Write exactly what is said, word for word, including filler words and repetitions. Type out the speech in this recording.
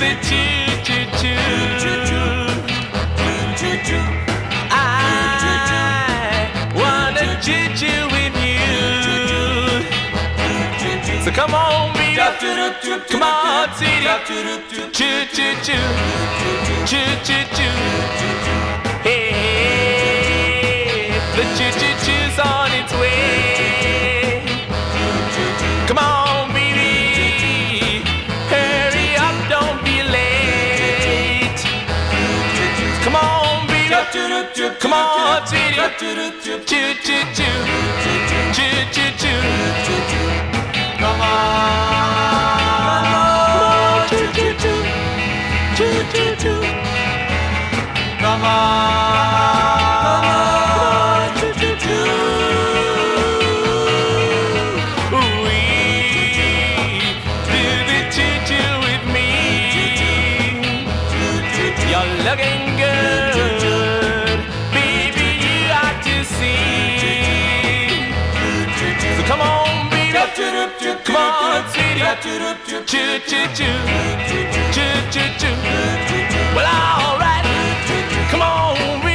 the choo choo choo. I wanna choo choo with you. So come on, baby, come on, city, choo choo choo, choo choo choo. Hey, the choo choo choo's on its way. Come on, baby, hurry up, don't be late. Come on, baby, come on, city, choo choo choo, choo choo choo. Come on, choo choo choo, choo choo choo. Come on, choo choo choo. Ooh-wee, do the choo choo with me. You're looking good, baby. You ought to see. So come on, baby. Come on, sweetie, choo choo choo, choo choo choo. Well, all right, come on.